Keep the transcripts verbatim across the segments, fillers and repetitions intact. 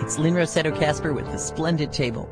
It's Lynn Rossetto Kasper with The Splendid Table.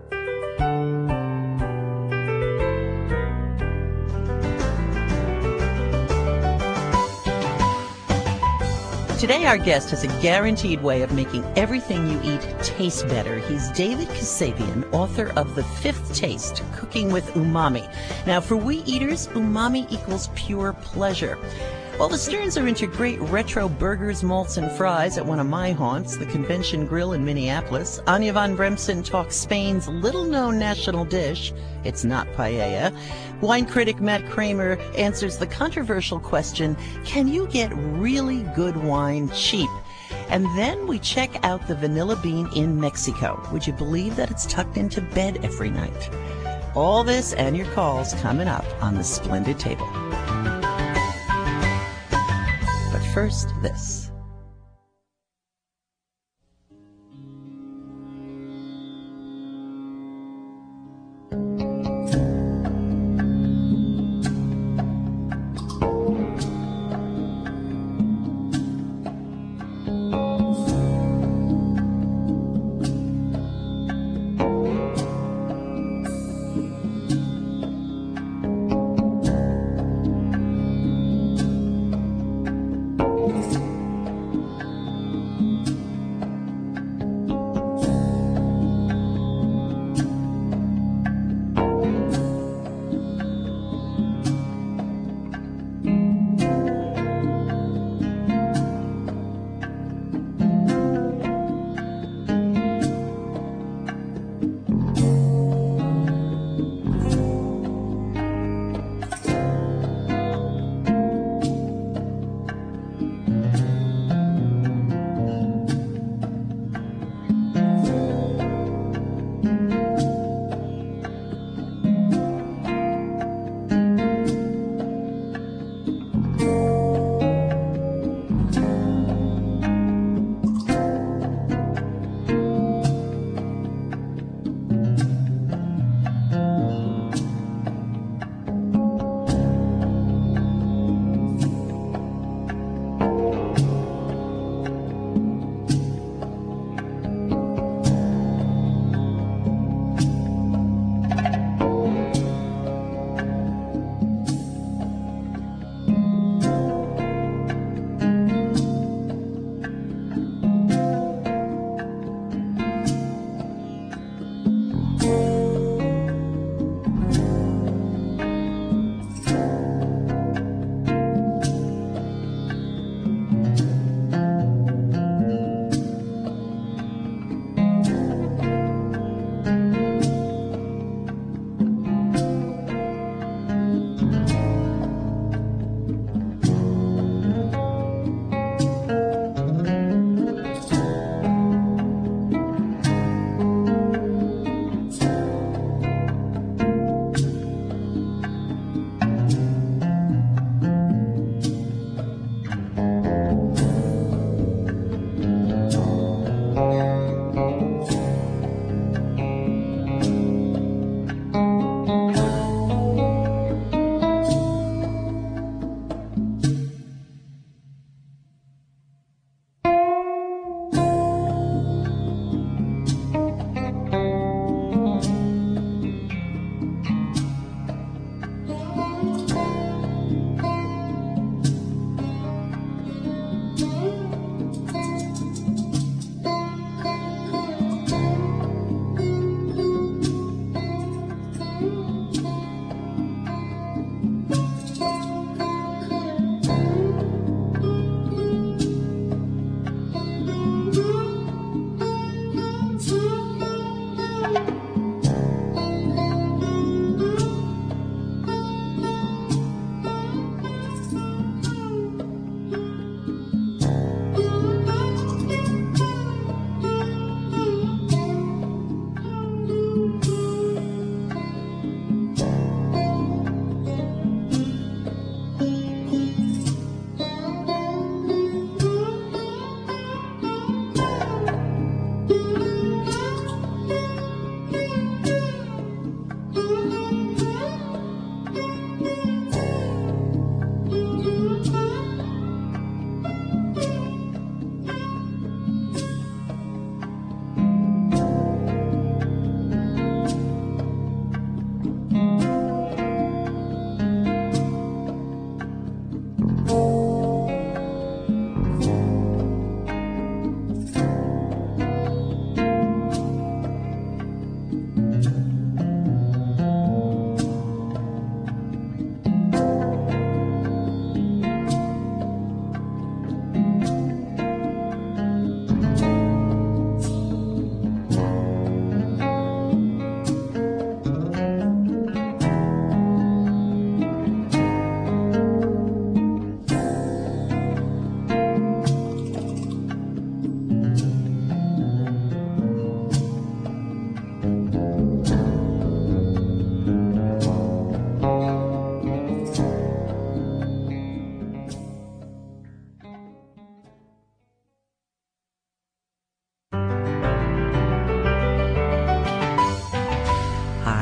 Today our guest has a guaranteed way of making everything you eat taste better. He's David Kasabian, author of The Fifth Taste, Cooking with Umami. Now, for we eaters, umami equals pure pleasure. While the Stearns are into great retro burgers, malts, and fries at one of my haunts, the Convention Grill in Minneapolis, Anya von Bremsen talks Spain's little-known national dish. It's not paella. Wine critic Matt Kramer answers the controversial question, can you get really good wine cheap? And then we check out the vanilla bean in Mexico. Would you believe that it's tucked into bed every night? All this and your calls coming up on The Splendid Table. But first, this.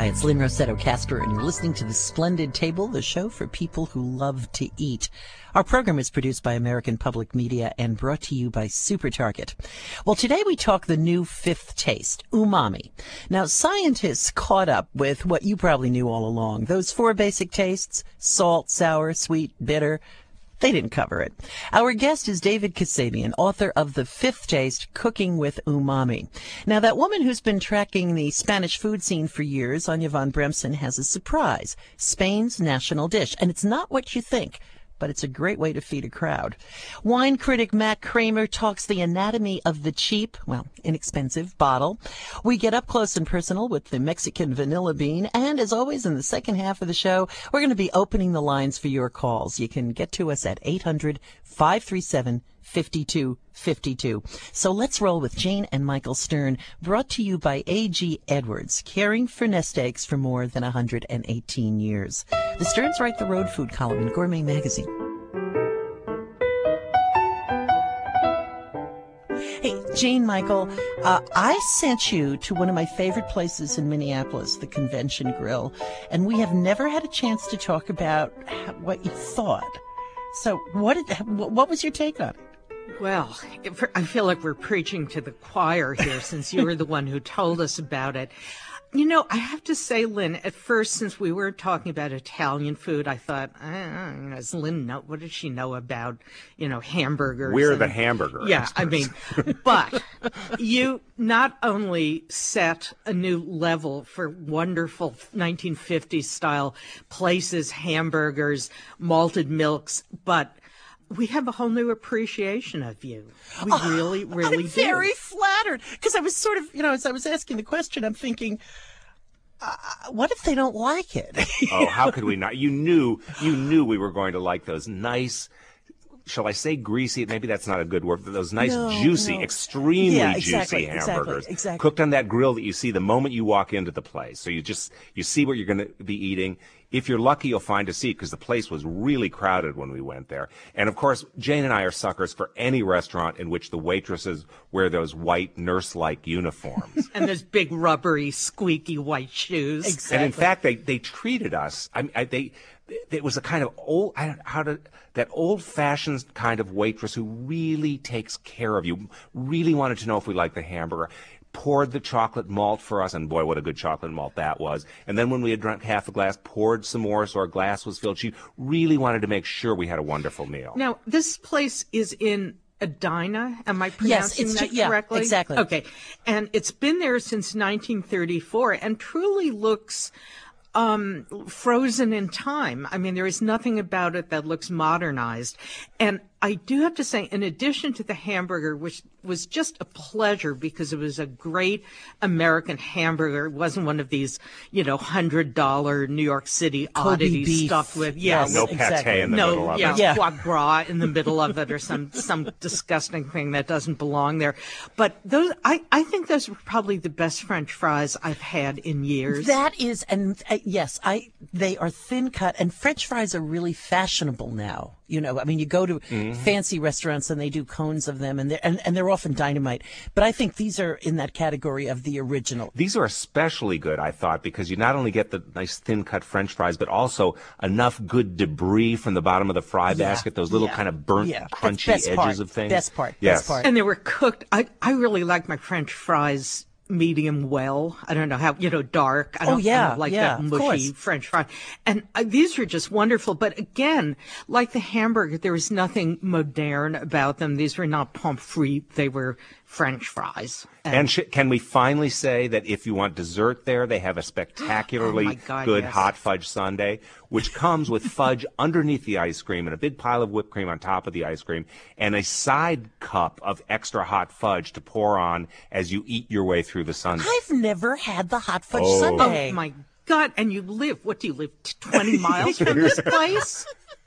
it's Lynn Rossetto Casper, and you're listening to The Splendid Table, the show for people who love to eat. Our program is produced by American Public Media and brought to you by Super Target. Well, today we talk the new fifth taste, umami. Now, scientists caught up with what you probably knew all along. Those four basic tastes, salt, sour, sweet, bitter. They didn't cover it. Our guest is David Kasabian, author of The Fifth Taste, Cooking with Umami. Now, that woman who's been tracking the Spanish food scene for years, Anya von Bremsen, has a surprise. Spain's national dish. And it's not what you think, but it's a great way to feed a crowd. Wine critic Matt Kramer talks the anatomy of the cheap, well, inexpensive bottle. We get up close and personal with the Mexican vanilla bean. And as always, in the second half of the show, we're going to be opening the lines for your calls. You can get to us at eight hundred, five three seven, five two five two. So let's roll with Jane and Michael Stern, brought to you by A G Edwards, caring for nest eggs for more than one hundred eighteen years. The Sterns write the road food column in Gourmet Magazine. Hey, Jane, Michael, uh, I sent you to one of my favorite places in Minneapolis, the Convention Grill, and we have never had a chance to talk about what you thought. So what did, what was your take on it? Well, I feel like we're preaching to the choir here since you were the one who told us about it. You know, I have to say, Lynn, at first, since we were talking about Italian food, I thought, I don't know, does Lynn know, what does she know about, you know, hamburgers? We're and, the hamburger Yeah, experts. I mean, but you not only set a new level for wonderful nineteen fifties style places, hamburgers, malted milks, but we have a whole new appreciation of you. We Oh, really, really I'm do. very flattered, because I was sort of, you know, as I was asking the question, I'm thinking, uh, what if they don't like it? Oh, how could we not? You knew, you knew we were going to like those nice, shall I say greasy? Maybe that's not a good word, but those nice, No, juicy, no. extremely Yeah, exactly, juicy exactly, hamburgers. exactly. Cooked on that grill that you see the moment you walk into the place. So you just, you see what you're going to be eating. If you're lucky, you'll find a seat, because the place was really crowded when we went there. And of course, Jane and I are suckers for any restaurant in which the waitresses wear those white nurse-like uniforms. And those big rubbery, squeaky white shoes. Exactly. And in fact, they, they treated us. I mean, I, they it was a kind of old, I don't how to that old-fashioned kind of waitress who really takes care of you. Really wanted to know if we liked the hamburger. Poured the chocolate malt for us, and boy, what a good chocolate malt that was. And then when we had drunk half a glass, poured some more so our glass was filled. She really wanted to make sure we had a wonderful meal. Now, this place is in Edina. Am I Yes, pronouncing it's that ju- yeah, correctly? exactly. Okay. And it's been there since nineteen thirty-four and truly looks um, frozen in time. I mean, there is nothing about it that looks modernized. And I do have to say, in addition to the hamburger, which was just a pleasure because it was a great American hamburger, it wasn't one of these, you know, one hundred dollars New York City Kobe oddities beef. stuffed with, yeah, Yes, No pate exactly. in the no, middle of yeah, it. Yeah. foie gras in the middle of it, or some some disgusting thing that doesn't belong there. But those, I, I think those were probably the best French fries I've had in years. That is, and uh, yes, I they are thin cut, and French fries are really fashionable now. You know, I mean, you go to Mm-hmm. fancy restaurants and they do cones of them, and they're and, and they're often dynamite. But I think these are in that category of the original. These are especially good, I thought, because you not only get the nice thin-cut French fries, but also enough good debris from the bottom of the fry Yeah, basket, those little yeah, kind of burnt, yeah. That's crunchy best edges part, of things. best part, Yes. best part. And they were cooked. I, I really like my French fries medium well. I don't know how, you know, dark. I Oh, don't, yeah, I don't like yeah, that of mushy course. French fry. And uh, these are just wonderful. But again, like the hamburger, there was nothing modern about them. These were not pommes frites. They were French fries. And sh- can we finally say that if you want dessert there, they have a spectacularly Oh, my God, good yes. hot fudge sundae, which comes with fudge underneath the ice cream and a big pile of whipped cream on top of the ice cream, and a side cup of extra hot fudge to pour on as you eat your way through the sundae. I've never had the hot fudge Oh. sundae. Oh, my God. And you live, what do you live, twenty miles from this place?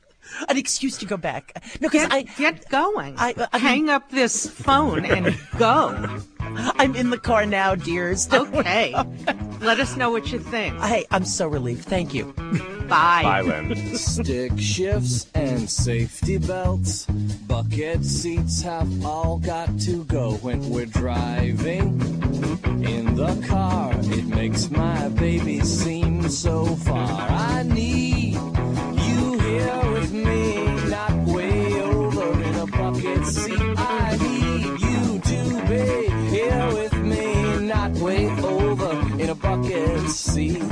An excuse to go back. No, because Get, I get going. I- I mean- Hang up this phone and go. I'm in the car now, dears. Okay. Let us know what you think. Hey, I'm so relieved. Thank you. Bye. Bye, Lynn. Stick shifts and safety belts, bucket seats have all got to go when we're driving in the a car. It makes my baby seem so far. I need you here with me, not way over in a bucket seat. I need you to be here with me, not way over in a bucket seat.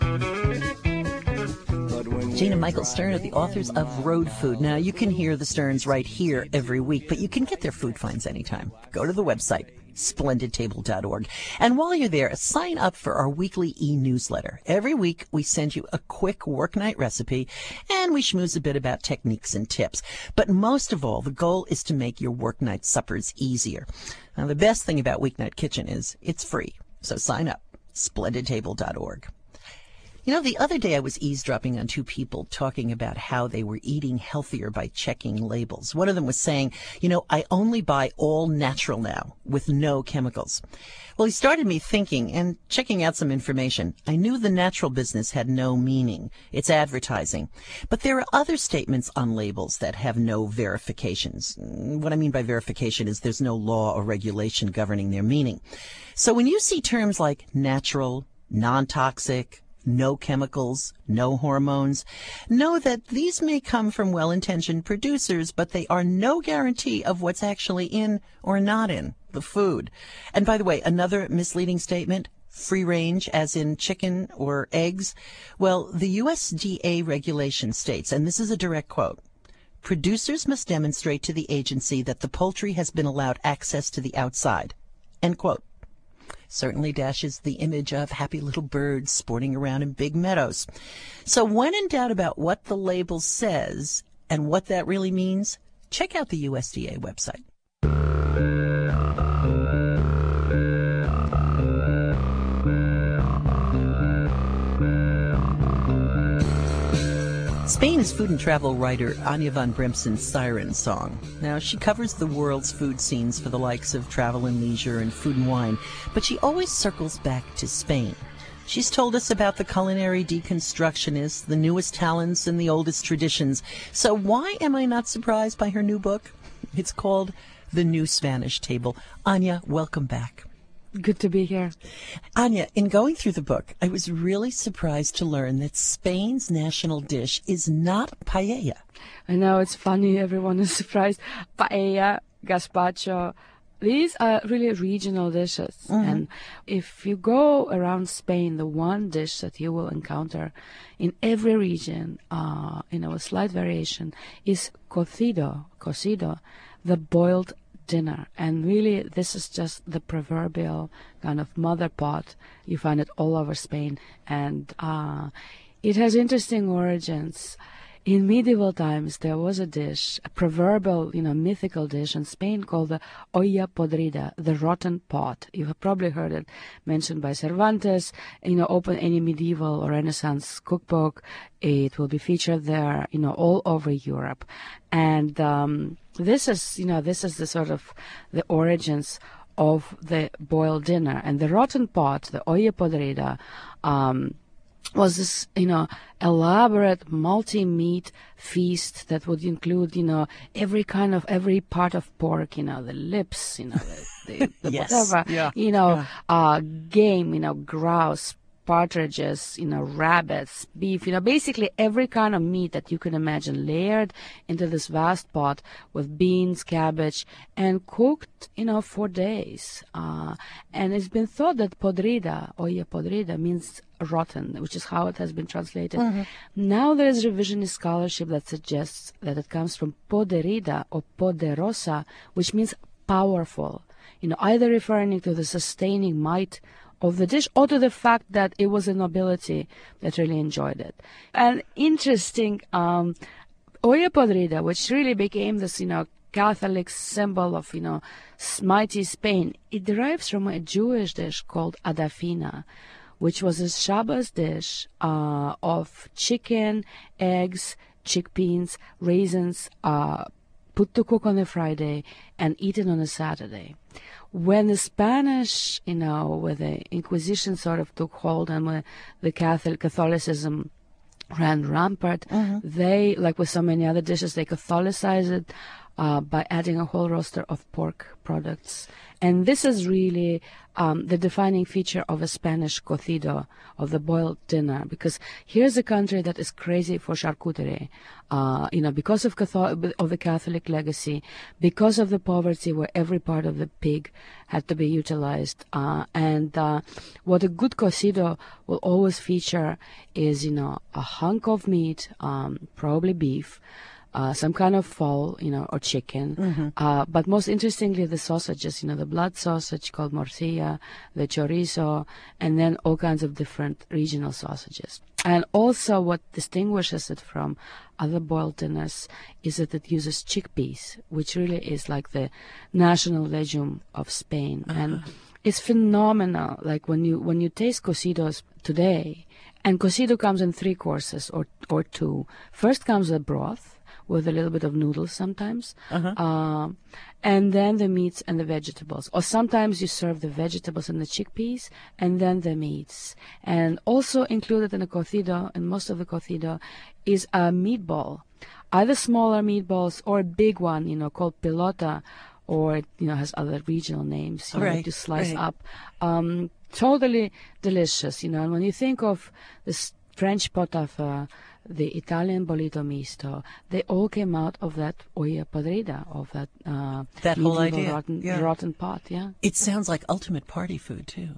Gina and Michael Stern are the authors of Road Food. Now, you can hear the Sterns right here every week, but you can get their food finds anytime. Go to the website, splendid table dot org. And while you're there, sign up for our weekly e-newsletter. Every week, we send you a quick work night recipe, and we schmooze a bit about techniques and tips. But most of all, the goal is to make your work night suppers easier. Now, the best thing about Weeknight Kitchen is it's free. So sign up, splendid table dot org. You know, the other day I was eavesdropping on two people talking about how they were eating healthier by checking labels. One of them was saying, you know, I only buy all natural now with no chemicals. Well, he started me thinking and checking out some information. I knew the natural business had no meaning. It's advertising. But there are other statements on labels that have no verifications. What I mean by verification is there's no law or regulation governing their meaning. So when you see terms like natural, non-toxic, no chemicals, no hormones, know that these may come from well-intentioned producers, but they are no guarantee of what's actually in or not in the food. And by the way, another misleading statement, free range as in chicken or eggs. Well, the U S D A regulation states, and this is a direct quote, producers must demonstrate to the agency that the poultry has been allowed access to the outside, end quote. Certainly dashes the image of happy little birds sporting around in big meadows. So when in doubt about what the label says and what that really means, check out the U S D A website. Spain is food and travel writer Anya von Bremsen's Siren Song. Now, she covers the world's food scenes for the likes of Travel and Leisure and Food and Wine, but she always circles back to Spain. She's told us about the culinary deconstructionists, the newest talents, and the oldest traditions. So why am I not surprised by her new book? It's called The New Spanish Table. Anya, welcome back. Good to be here. Anya, in going through the book, I was really surprised to learn that Spain's national dish is not paella. I know, it's funny, everyone is surprised. Paella, gazpacho, these are really regional dishes. Mm-hmm. And if you go around Spain, the one dish that you will encounter in every region, uh, you know, a slight variation, is cocido, cocido, the boiled dinner. And really, this is just the proverbial kind of mother pot. You find it all over Spain, and uh, it has interesting origins. In medieval times, there was a dish, a proverbial, you know, mythical dish in Spain called the olla podrida, the rotten pot. You have probably heard it mentioned by Cervantes. You know, open any medieval or Renaissance cookbook, it will be featured there, you know, all over Europe. And um, this is, you know, this is the sort of the origins of the boiled dinner. And the rotten pot, the olla podrida, um, was this, you know, elaborate multi-meat feast that would include, you know, every kind of, every part of pork, you know, the lips, you know, the, the, the yes. whatever, yeah. you know, yeah. uh, game, you know, grouse, partridges, you know, rabbits, beef, you know, basically every kind of meat that you can imagine layered into this vast pot with beans, cabbage, and cooked, you know, for days. Uh, and it's been thought that podrida, olla podrida, means rotten, which is how it has been translated. Mm-hmm. Now there is revisionist scholarship that suggests that it comes from poderida or poderosa, which means powerful, you know, either referring to the sustaining might of the dish or to the fact that it was a nobility that really enjoyed it. And interesting, um, olla podrida, which really became this, you know, Catholic symbol of, you know, mighty Spain, it derives from a Jewish dish called adafina, which was a Shabbos dish uh, of chicken, eggs, chickpeas, raisins, uh, put to cook on a Friday and eaten on a Saturday. When the Spanish, you know, when the Inquisition sort of took hold and when the Catholic Catholicism ran rampant, mm-hmm. they, like with so many other dishes, they Catholicized it uh, by adding a whole roster of pork products. And this is really um, the defining feature of a Spanish cocido, of the boiled dinner, because here's a country that is crazy for charcuterie, uh, you know, because of, Catholic, of the Catholic legacy, because of the poverty where every part of the pig had to be utilized. Uh, and uh, what a good cocido will always feature is, you know, a hunk of meat, um, probably beef, Uh, some kind of fowl, you know, or chicken. Mm-hmm. Uh, but most interestingly, the sausages, you know, the blood sausage called morcilla, the chorizo, and then all kinds of different regional sausages. And also what distinguishes it from other boiled dinners is that it uses chickpeas, which really is like the national legume of Spain. Uh-huh. And it's phenomenal. Like when you, when you taste cocidos today, and cocido comes in three courses or, or two. First comes the broth, with a little bit of noodles sometimes, uh-huh. uh, and then the meats and the vegetables. Or sometimes you serve the vegetables and the chickpeas, and then the meats. And also included in a cocido, and most of the cocido, is a meatball, either smaller meatballs or a big one, you know, called pilota, or it, you know, has other regional names, you know, right, to slice right. up. Um, totally delicious, you know. And when you think of this French potafar, the Italian bollito misto, they all came out of that olla podrida, of that uh, that whole idea, rotten, yeah. rotten pot. Yeah, it sounds like ultimate party food too.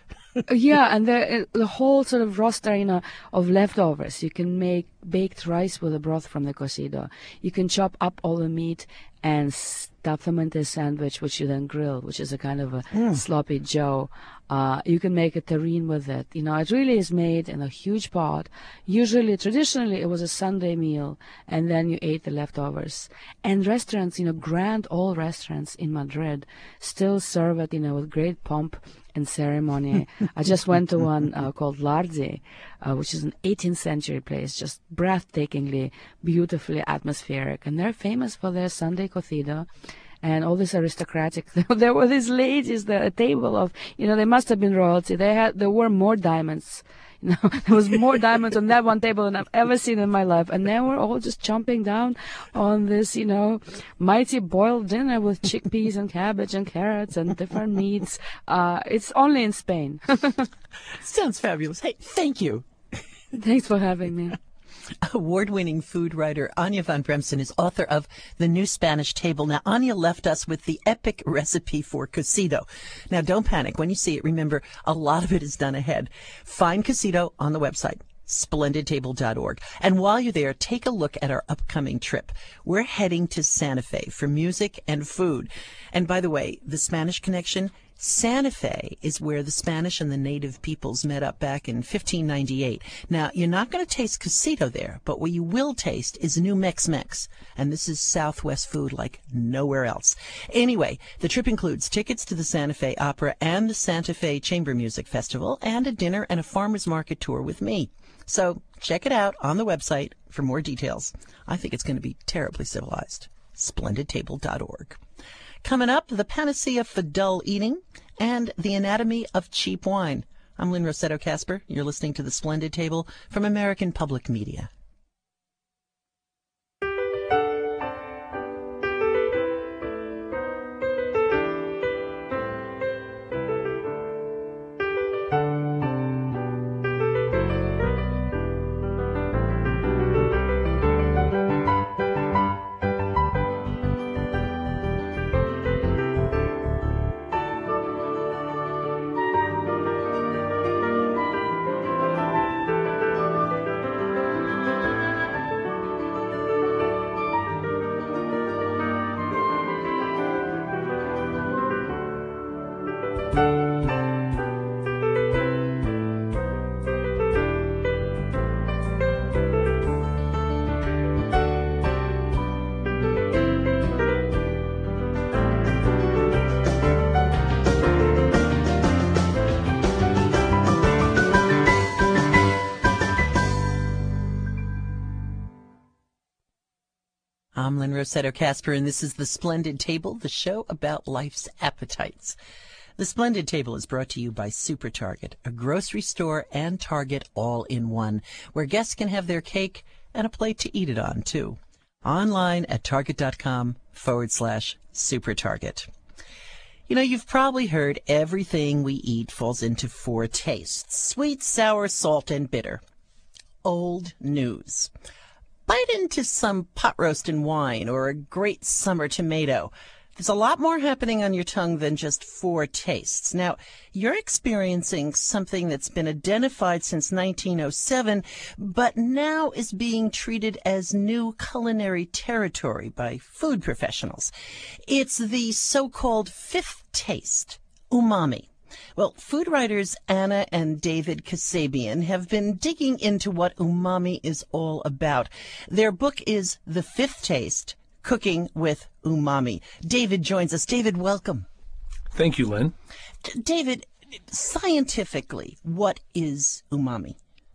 Yeah, and the the whole sort of roster, you know, of leftovers. You can make baked rice with the broth from the cocido. You can chop up all the meat and stuff them into a sandwich, which you then grill, which is a kind of a mm. sloppy joe. Uh, you can make a terrine with it. You know, it really is made in a huge pot. Usually, traditionally, it was a Sunday meal, and then you ate the leftovers. And restaurants, you know, grand old restaurants in Madrid still serve it, you know, with great pomp and ceremony. I just went to one uh, called Larzi, uh, which is an eighteenth century place, just breathtakingly, beautifully atmospheric. And they're famous for their Sunday cocido and all this aristocratic. There were these ladies, the, a table of, you know, they must have been royalty. They had, there were more diamonds. You know, there was more diamonds on that one table than I've ever seen in my life. And they were all just chomping down on this, you know, mighty boiled dinner with chickpeas and cabbage and carrots and different meats. Uh, it's only in Spain. Sounds fabulous. Hey, thank you. Thanks for having me. Award-winning food writer Anya van Bremsen is author of The New Spanish Table. Now, Anya left us with the epic recipe for cocido. Now, don't panic. When you see it, remember, a lot of it is done ahead. Find cocido on the website, splendid table dot org. And while you're there, take a look at our upcoming trip. We're heading to Santa Fe for music and food. And by the way, the Spanish Connection, Santa Fe is where the Spanish and the native peoples met up back in fifteen ninety-eight. Now, you're not going to taste cocido there, but what you will taste is new Mex-Mex. And this is Southwest food like nowhere else. Anyway, the trip includes tickets to the Santa Fe Opera and the Santa Fe Chamber Music Festival and a dinner and a farmer's market tour with me. So check it out on the website for more details. I think it's going to be terribly civilized. splendid table dot org. Coming up, the panacea for dull eating and the anatomy of cheap wine. I'm Lynn Rossetto Kasper. You're listening to The Splendid Table from American Public Media. I'm Lynn Rossetto Kasper, and this is The Splendid Table, the show about life's appetites. The Splendid Table is brought to you by Super Target, a grocery store and Target all in one, where guests can have their cake and a plate to eat it on, too. Online at target dot com forward slash super target. You know, you've probably heard everything we eat falls into four tastes: sweet, sour, salt, and bitter. Old news. Bite into some pot roast and wine or a great summer tomato. There's a lot more happening on your tongue than just four tastes. Now, you're experiencing something that's been identified since nineteen oh seven, but now is being treated as new culinary territory by food professionals. It's the so-called fifth taste, umami. Well, food writers Anna and David Kasabian have been digging into what umami is all about. Their book is The Fifth Taste, Cooking with Umami. David joins us. David, welcome. Thank you, Lynn. D- David, scientifically, what is umami?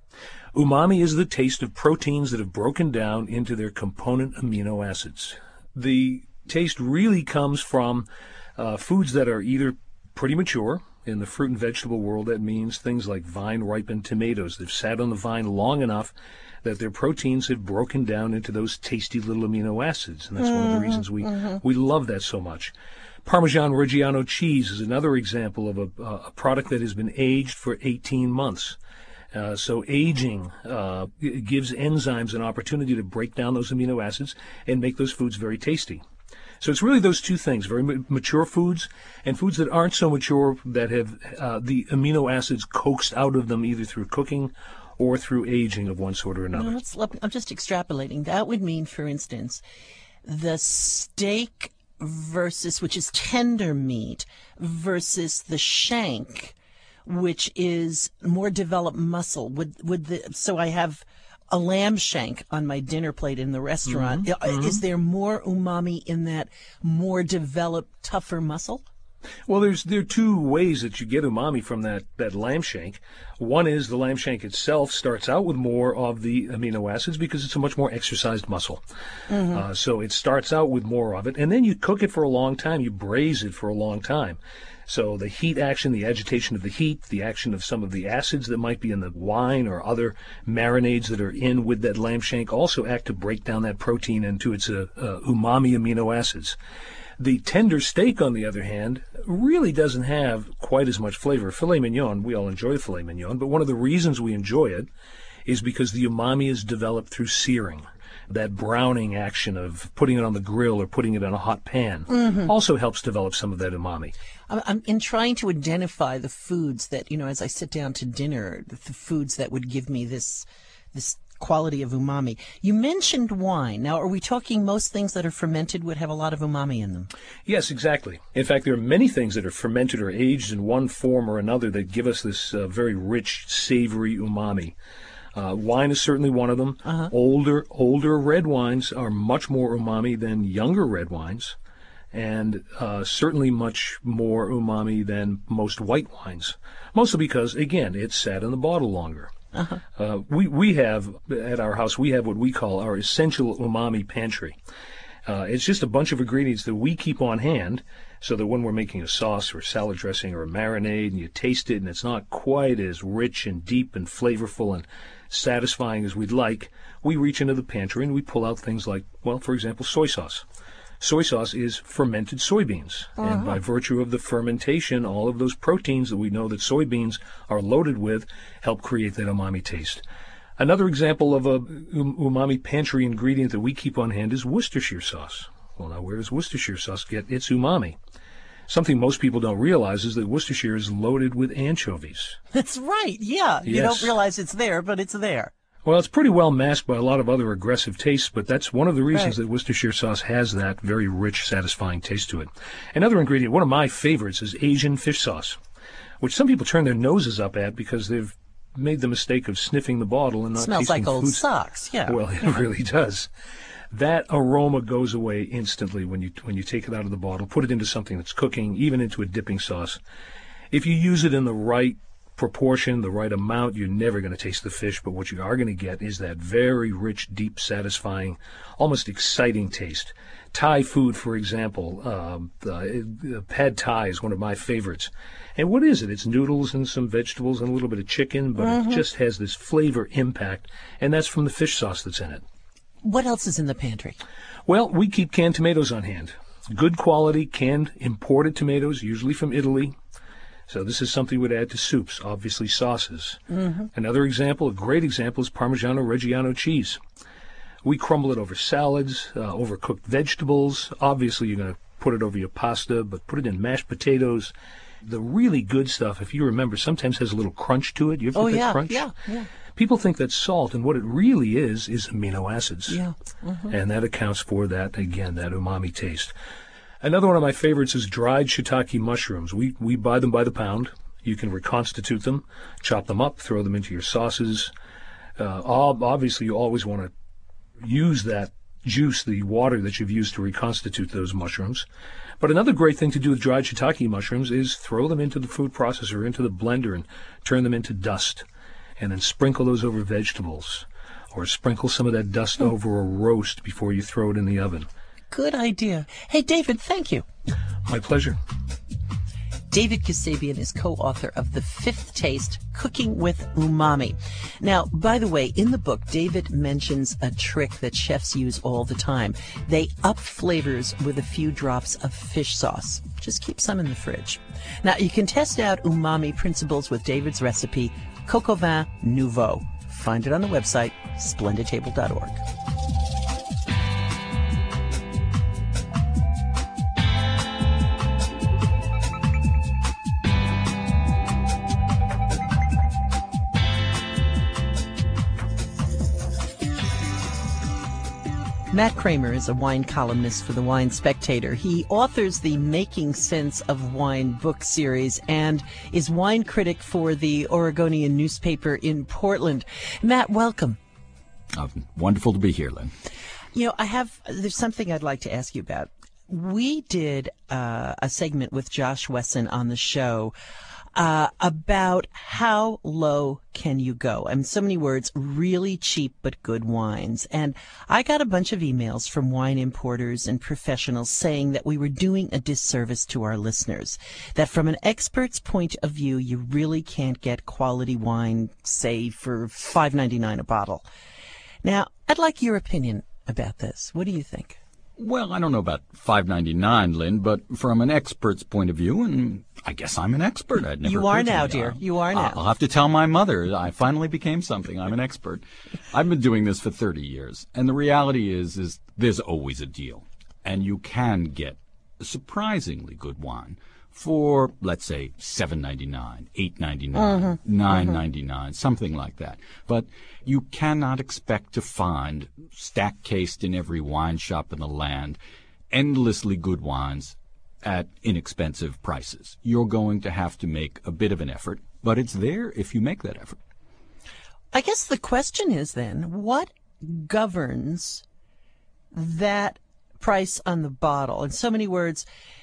Umami is the taste of proteins that have broken down into their component amino acids. The taste really comes from uh, foods that are either pretty mature. In the fruit and vegetable world, that means things like vine-ripened tomatoes. They've sat on the vine long enough that their proteins have broken down into those tasty little amino acids. And that's mm-hmm, one of the reasons we, mm-hmm. we love that so much. Parmesan Reggiano cheese is another example of a, a product that has been aged for eighteen months. Uh, so aging uh, gives enzymes an opportunity to break down those amino acids and make those foods very tasty. So it's really those two things, very mature foods and foods that aren't so mature that have uh, the amino acids coaxed out of them either through cooking or through aging of one sort or another. No, let's, I'm just extrapolating. That would mean, for instance, the steak versus, which is tender meat, versus the shank, which is more developed muscle. Would would the so I have a lamb shank on my dinner plate in the restaurant. Mm-hmm. Is there more umami in that more developed, tougher muscle? Well, there's there are two ways that you get umami from that, that lamb shank. One is the lamb shank itself starts out with more of the amino acids because it's a much more exercised muscle. Mm-hmm. Uh, so it starts out with more of it, and then you cook it for a long time. You braise it for a long time. So the heat action, the agitation of the heat, the action of some of the acids that might be in the wine or other marinades that are in with that lamb shank also act to break down that protein into its uh, uh, umami amino acids. The tender steak, on the other hand, really doesn't have quite as much flavor. Filet mignon, we all enjoy filet mignon, but one of the reasons we enjoy it is because the umami is developed through searing. That browning action of putting it on the grill or putting it in a hot pan mm-hmm. also helps develop some of that umami. I'm in trying to identify the foods that, you know, as I sit down to dinner, the foods that would give me this this quality of umami. You mentioned wine. Now, are we talking most things that are fermented would have a lot of umami in them? Yes, exactly. In fact, there are many things that are fermented or aged in one form or another that give us this uh, very rich, savory umami. Uh, wine is certainly one of them. Uh-huh. Older, older red wines are much more umami than younger red wines, and uh, certainly much more umami than most white wines. Mostly because, again, it's sat in the bottle longer. Uh-huh. Uh, we we have at our house we have what we call our essential umami pantry. Uh, it's just a bunch of ingredients that we keep on hand, so that when we're making a sauce or a salad dressing or a marinade, and you taste it, and it's not quite as rich and deep and flavorful and satisfying as we'd like, we reach into the pantry and we pull out things like, well, for example, soy sauce. Soy sauce is fermented soybeans, uh-huh. and by virtue of the fermentation, all of those proteins that we know that soybeans are loaded with help create that umami taste. Another example of a umami pantry ingredient that we keep on hand is Worcestershire sauce. Well, now, where does Worcestershire sauce get its umami? Something most people don't realize is that Worcestershire is loaded with anchovies. That's right, yeah. Yes. You don't realize it's there, but it's there. Well, it's pretty well masked by a lot of other aggressive tastes, but that's one of the reasons right. that Worcestershire sauce has that very rich, satisfying taste to it. Another ingredient, one of my favorites, is Asian fish sauce, which some people turn their noses up at because they've made the mistake of sniffing the bottle and not Smells tasting like old food. socks, yeah. Well, it yeah. really does. That aroma goes away instantly when you when you take it out of the bottle, put it into something that's cooking, even into a dipping sauce. If you use it in the right proportion, the right amount, you're never going to taste the fish, but what you are going to get is that very rich, deep, satisfying, almost exciting taste. Thai food, for example, um, uh, pad Thai is one of my favorites. And what is it? It's noodles and some vegetables and a little bit of chicken, but mm-hmm. it just has this flavor impact, and that's from the fish sauce that's in it. What else is in the pantry? Well, we keep canned tomatoes on hand. Good quality canned imported tomatoes, usually from Italy. So this is something we'd add to soups, obviously sauces. Mm-hmm. Another example, a great example, is Parmigiano Reggiano cheese. We crumble it over salads, uh, over cooked vegetables. Obviously, you're going to put it over your pasta, but put it in mashed potatoes. The really good stuff, if you remember, sometimes has a little crunch to it. You ever Oh, get that yeah, crunch? yeah, yeah. People think that's salt, and what it really is is amino acids. Yeah. Mm-hmm. And that accounts for that, again, that umami taste. Another one of my favorites is dried shiitake mushrooms. We we buy them by the pound. You can reconstitute them, chop them up, throw them into your sauces. Uh, obviously, you always want to use that juice, the water that you've used to reconstitute those mushrooms. But another great thing to do with dried shiitake mushrooms is throw them into the food processor, into the blender, and turn them into dust. And then sprinkle those over vegetables. Or sprinkle some of that dust mm. over a roast before you throw it in the oven. Good idea. Hey, David, thank you. My pleasure. David Kasabian is co-author of The Fifth Taste, Cooking with Umami. Now, by the way, in the book, David mentions a trick that chefs use all the time. They up flavors with a few drops of fish sauce. Just keep some in the fridge. Now, you can test out umami principles with David's recipe, Coq au vin nouveau. Find it on the website, splendid table dot org. Matt Kramer is a wine columnist for the Wine Spectator. He authors the Making Sense of Wine book series and is wine critic for the Oregonian newspaper in Portland. Matt, welcome. Uh, wonderful to be here, Lynn. You know, I have, there's something I'd like to ask you about. We did uh, a segment with Josh Wesson on the show Uh, about how low can you go? In so many words, really cheap but good wines. And I got a bunch of emails from wine importers and professionals saying that we were doing a disservice to our listeners, that from an expert's point of view, you really can't get quality wine, say, for five ninety-nine a bottle. Now, I'd like your opinion about this. What do you think? Well, I don't know about five ninety-nine, Lynn, but from an expert's point of view, and I guess I'm an expert. I'd never You are occurred to now, me. dear. I'll, You are now. I'll have to tell my mother I finally became something. I'm an expert. I've been doing this for thirty years, and the reality is, is there's always a deal, and you can get surprisingly good wine for, let's say, seven ninety-nine, eight ninety-nine, mm-hmm. nine ninety-nine, mm-hmm. something like that. But you cannot expect to find, stack cased in every wine shop in the land, endlessly good wines at inexpensive prices. You're going to have to make a bit of an effort, but it's there if you make that effort. I guess the question is then, what governs that price on the bottle? In so many words,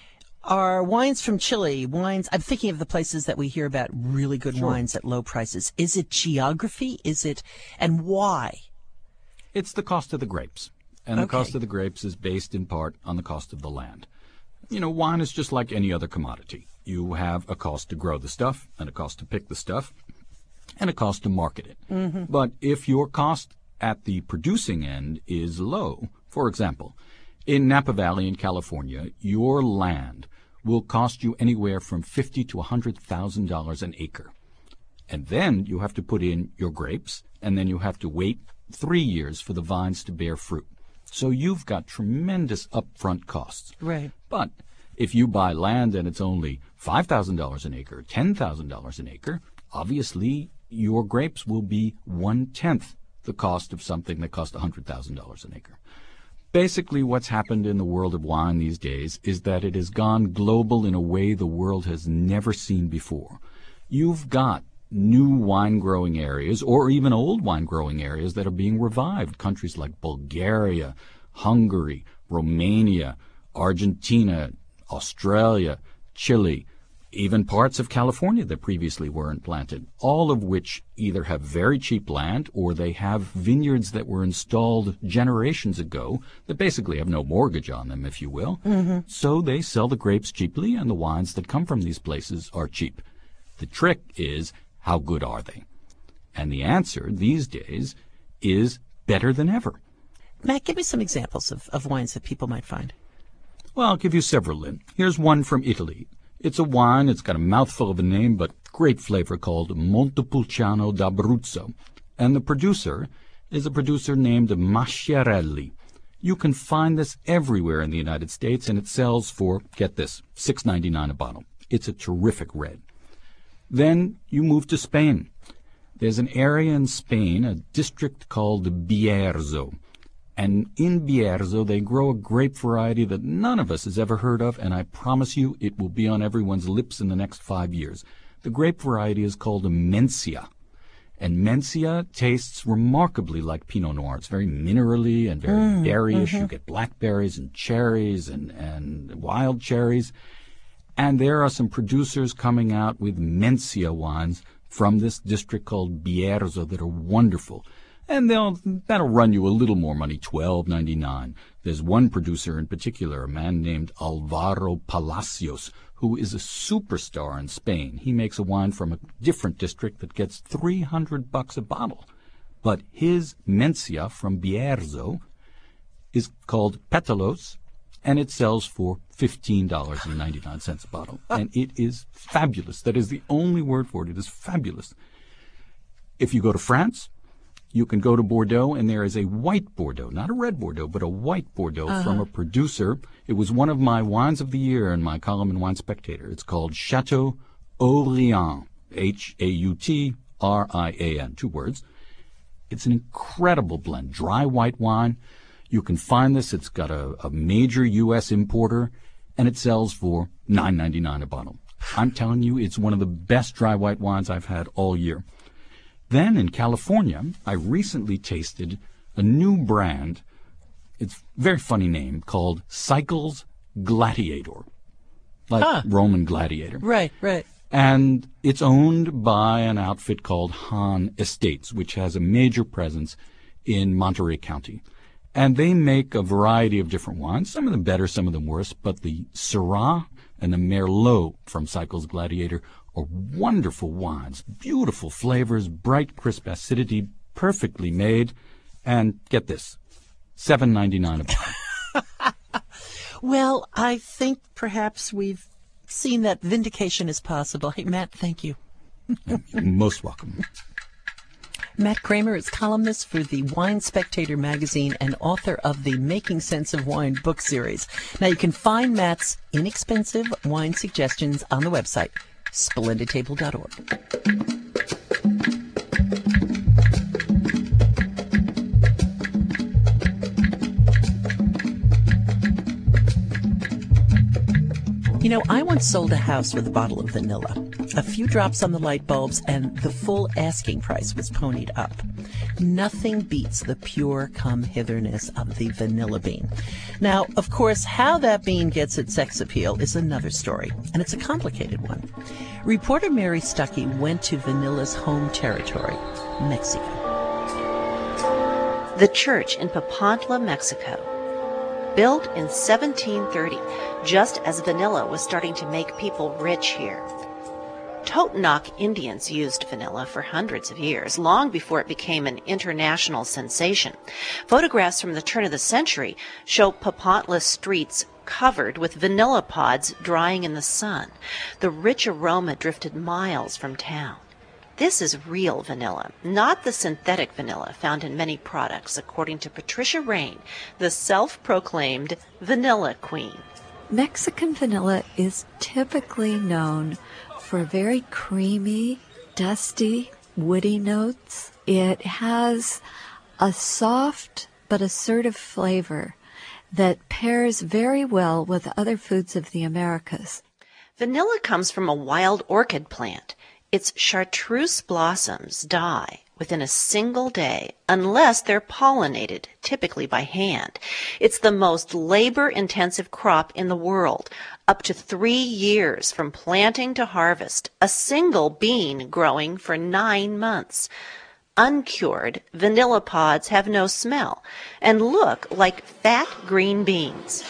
are wines from Chile, wines, I'm thinking of the places that we hear about really good Sure. wines at low prices. Is it geography? Is it, and why? It's the cost of the grapes. And the Okay. cost of the grapes is based in part on the cost of the land. You know, wine is just like any other commodity. You have a cost to grow the stuff, and a cost to pick the stuff, and a cost to market it. Mm-hmm. But if your cost at the producing end is low, for example, in Napa Valley in California, your land will cost you anywhere from fifty thousand to one hundred thousand dollars an acre. And then you have to put in your grapes, and then you have to wait three years for the vines to bear fruit. So you've got tremendous upfront costs. Right. But if you buy land and it's only five thousand dollars an acre, ten thousand dollars an acre, obviously your grapes will be one-tenth the cost of something that cost one hundred thousand dollars an acre. Basically, what's happened in the world of wine these days is that it has gone global in a way the world has never seen before. You've got new wine-growing areas, or even old wine-growing areas that are being revived. Countries like Bulgaria, Hungary, Romania, Argentina, Australia, Chile, even parts of California that previously weren't planted, all of which either have very cheap land or they have vineyards that were installed generations ago that basically have no mortgage on them, if you will. Mm-hmm. So they sell the grapes cheaply, and the wines that come from these places are cheap. The trick is, how good are they? And the answer these days is better than ever. Matt, give me some examples of, of wines that people might find. Well, I'll give you several, Lynn. Here's one from Italy. It's a wine. It's got a mouthful of a name, but great flavor, called Montepulciano d'Abruzzo. And the producer is a producer named Masciarelli. You can find this everywhere in the United States, and it sells for, get this, six ninety-nine a bottle. It's a terrific red. Then you move to Spain. There's an area in Spain, a district called Bierzo. And in Bierzo, they grow a grape variety that none of us has ever heard of, and I promise you it will be on everyone's lips in the next five years. The grape variety is called a Mencia. And Mencia tastes remarkably like Pinot Noir. It's very minerally and very mm, berryish. Mm-hmm. You get blackberries and cherries and, and wild cherries. And there are some producers coming out with Mencia wines from this district called Bierzo that are wonderful. And they'll that'll run you a little more money, twelve ninety-nine. There's one producer in particular, a man named Alvaro Palacios, who is a superstar in Spain. He makes a wine from a different district that gets three hundred bucks a bottle. But his Mencia from Bierzo is called Pétalos, and it sells for fifteen dollars and ninety-nine cents a bottle. And it is fabulous. That is the only word for it. It is fabulous. If you go to France, you can go to Bordeaux, and there is a white Bordeaux, not a red Bordeaux, but a white Bordeaux uh-huh. from a producer. It was one of my wines of the year in my column in Wine Spectator. It's called Chateau Haut-Rian, H A U T R I A N, two words. It's an incredible blend, dry white wine. You can find this. It's got a, a major U S importer, and it sells for nine ninety-nine a bottle. I'm telling you, it's one of the best dry white wines I've had all year. Then in California, I recently tasted a new brand. It's a very funny name, called Cycles Gladiator, like huh. Roman gladiator. Right, right. And it's owned by an outfit called Hahn Estates, which has a major presence in Monterey County. And they make a variety of different wines, some of them better, some of them worse, but the Syrah and the Merlot from Cycles Gladiator are wonderful wines, beautiful flavors, bright, crisp acidity, perfectly made, and get this, seven ninety-nine a bottle. Well, I think perhaps we've seen that vindication is possible. Hey, Matt, thank you. You're most welcome. Matt Kramer is columnist for the Wine Spectator magazine and author of the Making Sense of Wine book series. Now, you can find Matt's inexpensive wine suggestions on the website, splendid table dot org. You know, I once sold a house with a bottle of vanilla. A few drops on the light bulbs, and the full asking price was ponied up. Nothing beats the pure come-hitherness of the vanilla bean. Now, of course, how that bean gets its sex appeal is another story, and it's a complicated one. Reporter Mary Stuckey went to vanilla's home territory, Mexico. The church in Papantla, Mexico. Built in seventeen thirty, just as vanilla was starting to make people rich here. Totonac Indians used vanilla for hundreds of years, long before it became an international sensation. Photographs from the turn of the century show Papantla streets covered with vanilla pods drying in the sun. The rich aroma drifted miles from town. This is real vanilla, not the synthetic vanilla found in many products, according to Patricia Rain, the self-proclaimed vanilla queen. Mexican vanilla is typically known for very creamy, dusty, woody notes. It has a soft but assertive flavor that pairs very well with other foods of the Americas. Vanilla comes from a wild orchid plant. Its chartreuse blossoms die within a single day unless they're pollinated, typically by hand. It's the most labor-intensive crop in the world, up to three years from planting to harvest, a single bean growing for nine months. Uncured, vanilla pods have no smell and look like fat green beans.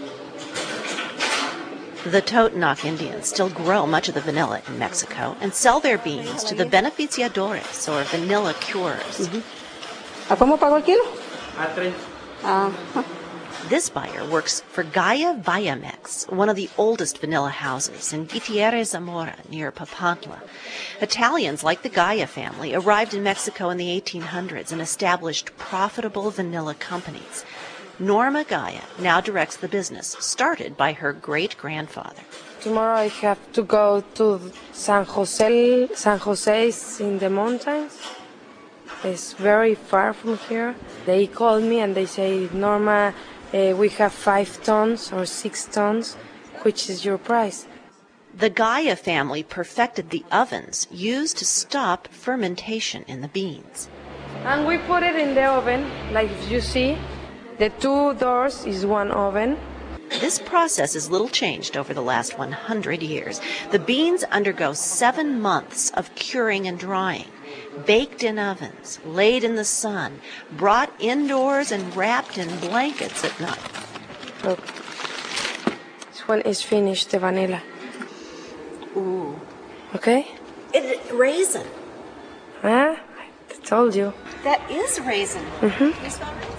The Totonac Indians still grow much of the vanilla in Mexico and sell their beans to the beneficiadores, or vanilla curers. ¿A cómo pagó el kilo? A Uh, This buyer works for Gaia Viamex, one of the oldest vanilla houses in Gutierrez Zamora near Papantla. Italians like the Gaia family arrived in Mexico in the eighteen hundreds and established profitable vanilla companies. Norma Gaia now directs the business, started by her great-grandfather. tomorrow I have to go to San Jose. San Jose is in the mountains. It's very far from here. They call me and they say, Norma, uh, we have five tons or six tons. Which is your price? The Gaia family perfected the ovens used to stop fermentation in the beans. And we put it in the oven, like you see. The two doors is one oven. This process is little changed over the last one hundred years. The beans undergo seven months of curing and drying, baked in ovens, laid in the sun, brought indoors and wrapped in blankets at night. Look, this one is finished, the vanilla. Ooh. Okay? It, raisin. Huh? I told you. That is raisin. Mm-hmm. You smell raisin?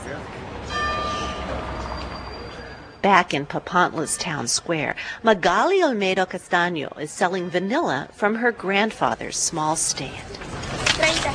Back in Papantla's town square, Magali Olmedo Castaño is selling vanilla from her grandfather's small stand. treinta.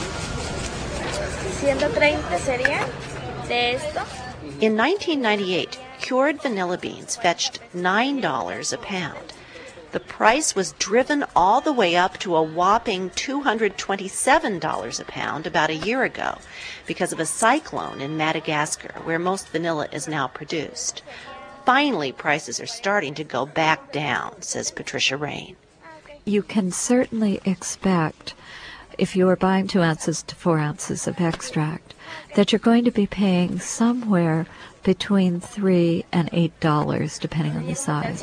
ciento treinta sería de esto. In nineteen ninety-eight, cured vanilla beans fetched nine dollars a pound. The price was driven all the way up to a whopping two hundred twenty-seven dollars a pound about a year ago because of a cyclone in Madagascar, where most vanilla is now produced. Finally, prices are starting to go back down, says Patricia Rain. You can certainly expect, if you are buying two ounces to four ounces of extract, that you're going to be paying somewhere between three and eight dollars, depending on the size.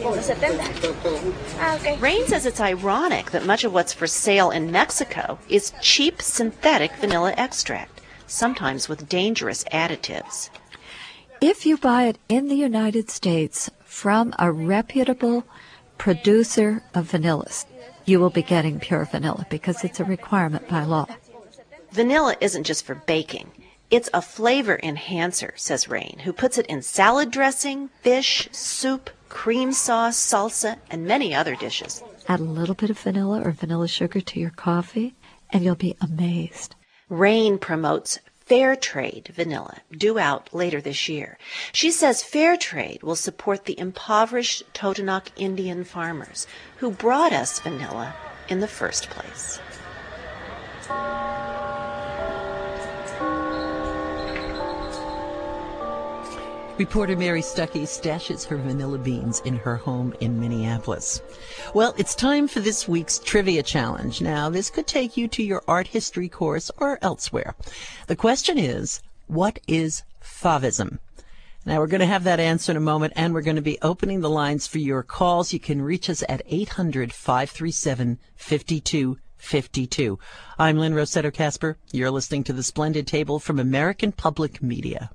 Rain says it's ironic that much of what's for sale in Mexico is cheap synthetic vanilla extract, sometimes with dangerous additives. If you buy it in the United States from a reputable producer of vanillas, you will be getting pure vanilla because it's a requirement by law. Vanilla isn't just for baking. It's a flavor enhancer, says Rain, who puts it in salad dressing, fish, soup, cream sauce, salsa, and many other dishes. Add a little bit of vanilla or vanilla sugar to your coffee, and you'll be amazed. Rain promotes Fair Trade vanilla, due out later this year. She says Fair Trade will support the impoverished Totonac Indian farmers who brought us vanilla in the first place. Reporter Mary Stuckey stashes her vanilla beans in her home in Minneapolis. Well, it's time for this week's trivia challenge. Now, this could take you to your art history course or elsewhere. The question is, what is Fauvism? Now, we're going to have that answer in a moment, and we're going to be opening the lines for your calls. You can reach us at eight hundred, five three seven, five two five two. I'm Lynn Rossetto Kasper. You're listening to The Splendid Table from American Public Media.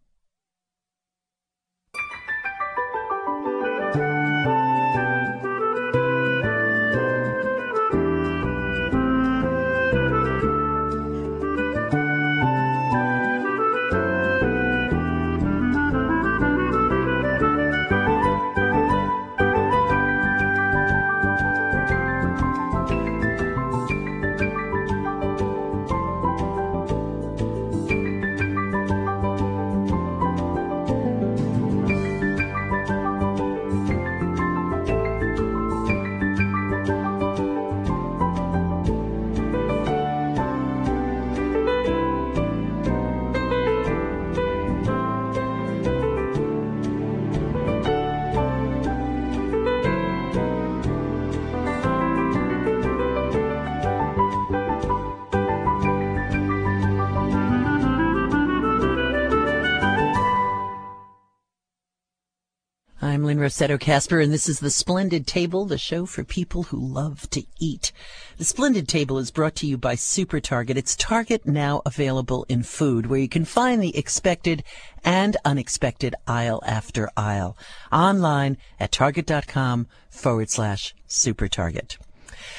I'm Lynn Rossetto Kasper, and this is The Splendid Table, the show for people who love to eat. The Splendid Table is brought to you by Super Target. It's Target now available in food, where you can find the expected and unexpected aisle after aisle. Online at target.com forward slash Super Target.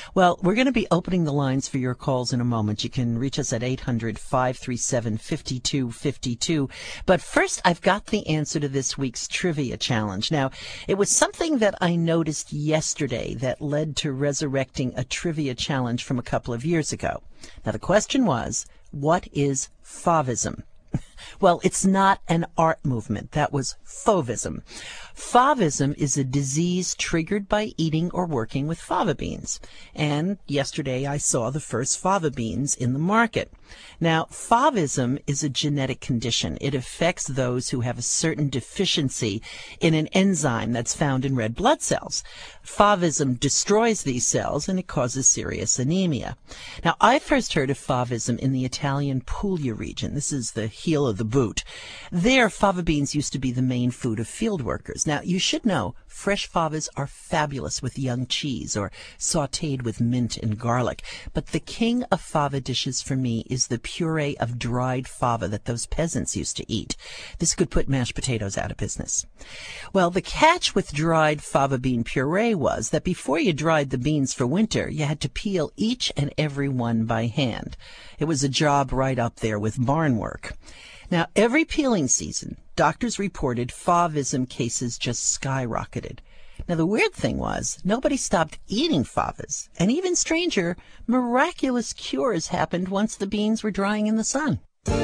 Well, we're going to be opening the lines for your calls in a moment. You can reach us at eight hundred, five three seven, five two five two. But first, I've got the answer to this week's trivia challenge. Now, it was something that I noticed yesterday that led to resurrecting a trivia challenge from a couple of years ago. Now, the question was, what is Fauvism? Well, it's not an art movement. That was Fauvism. Fauvism is a disease triggered by eating or working with fava beans. And yesterday I saw the first fava beans in the market. Now, Fauvism is a genetic condition. It affects those who have a certain deficiency in an enzyme that's found in red blood cells. Fauvism destroys these cells and it causes serious anemia. Now, I first heard of Fauvism in the Italian Puglia region. This is the heel of the boot. There, fava beans used to be the main food of field workers. Now, you should know, fresh favas are fabulous with young cheese or sautéed with mint and garlic. But the king of fava dishes for me is the puree of dried fava that those peasants used to eat. This could put mashed potatoes out of business. Well, the catch with dried fava bean puree was that before you dried the beans for winter, you had to peel each and every one by hand. It was a job right up there with barn work. Now, every peeling season, doctors reported Fauvism cases just skyrocketed. Now, the weird thing was, nobody stopped eating favas. And even stranger, miraculous cures happened once the beans were drying in the sun.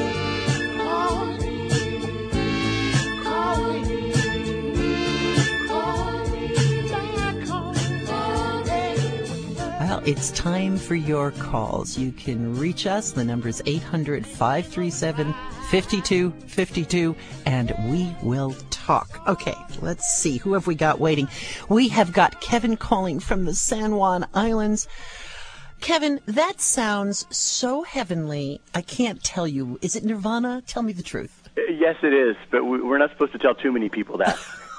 Well, it's time for your calls. You can reach us. The number is eight hundred, five three seven, five two five two, and we will talk. Okay, let's see. Who have we got waiting? We have got Kevin calling from the San Juan Islands. Kevin, that sounds so heavenly. I can't tell you. Is it Nirvana? Tell me the truth. Yes, it is, but we're not supposed to tell too many people that.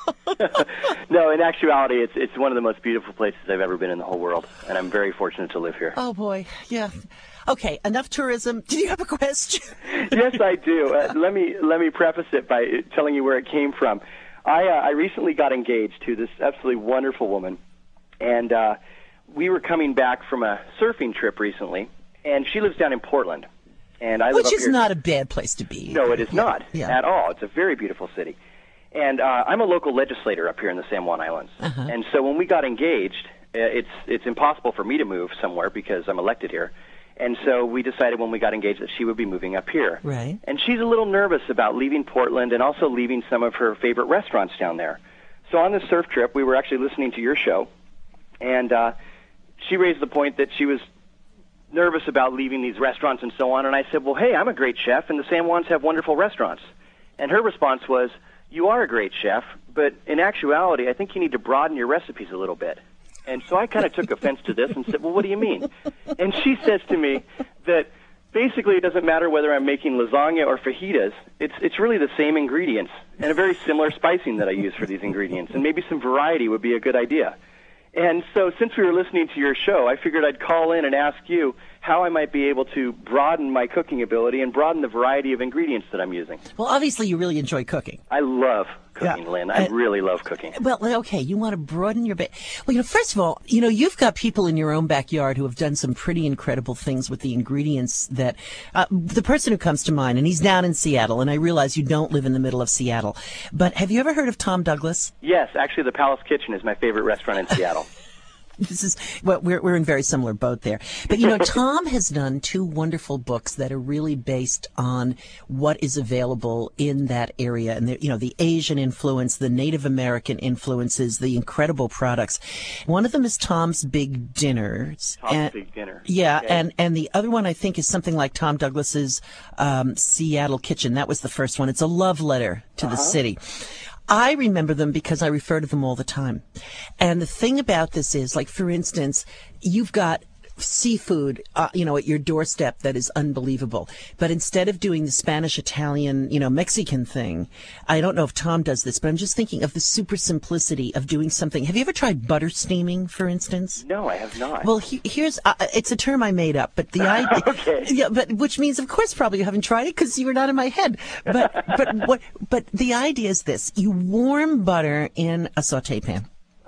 No, in actuality, it's it's one of the most beautiful places I've ever been in the whole world, and I'm very fortunate to live here. Oh, boy. Yeah. Okay, enough tourism. Do you have a question? Yes, I do. Uh, let me let me preface it by telling you where it came from. I, uh, I recently got engaged to this absolutely wonderful woman, and uh, we were coming back from a surfing trip recently, and she lives down in Portland. And I live Which up is here. not a bad place to be. No, it is yeah. not yeah. at all. It's a very beautiful city. And uh, I'm a local legislator up here in the San Juan Islands. Uh-huh. And so when we got engaged, uh, it's it's impossible for me to move somewhere because I'm elected here. And so we decided when we got engaged that she would be moving up here. Right. And she's a little nervous about leaving Portland and also leaving some of her favorite restaurants down there. So on this surf trip, we were actually listening to your show, and uh, she raised the point that she was nervous about leaving these restaurants and so on. And I said, well, hey, I'm a great chef, and the San Juans have wonderful restaurants. And her response was, you are a great chef, but in actuality, I think you need to broaden your recipes a little bit. And so I kind of took offense to this and said, well, what do you mean? And she says to me that basically it doesn't matter whether I'm making lasagna or fajitas. It's it's really the same ingredients and a very similar spicing that I use for these ingredients. And maybe some variety would be a good idea. And so since we were listening to your show, I figured I'd call in and ask you how I might be able to broaden my cooking ability and broaden the variety of ingredients that I'm using. Well, obviously you really enjoy cooking. I love cooking, Yeah. Lynn. I Uh, really love cooking. Well, okay, you want to broaden your... Ba- well, you know, first of all, you know, you've got people in your own backyard who have done some pretty incredible things with the ingredients that... Uh, the person who comes to mind, and he's down in Seattle, and I realize you don't live in the middle of Seattle, but have you ever heard of Tom Douglas? Yes, actually the Palace Kitchen is my favorite restaurant in Seattle. This is well, we're we're in very similar boat there. But you know, Tom has done two wonderful books that are really based on what is available in that area, and the, you know, the Asian influence, the Native American influences, the incredible products. One of them is Tom's Big Dinners. Tom's and, Big Dinner. Yeah, Okay. and and the other one I think is something like Tom Douglas's um, Seattle Kitchen. That was the first one. It's a love letter to Uh-huh. the city. I remember them because I refer to them all the time. And the thing about this is, like, for instance, you've got seafood, uh, you know, at your doorstep that is unbelievable. But instead of doing the Spanish, Italian, you know, Mexican thing, I don't know if Tom does this, but I'm just thinking of the super simplicity of doing something. Have you ever tried butter steaming, for instance? No, I have not. Well, he, here's, uh, it's a term I made up, but the idea, Okay. yeah, but which means, of course, probably you haven't tried it because you were not in my head. But, but what, but the idea is this: you warm butter in a saute pan.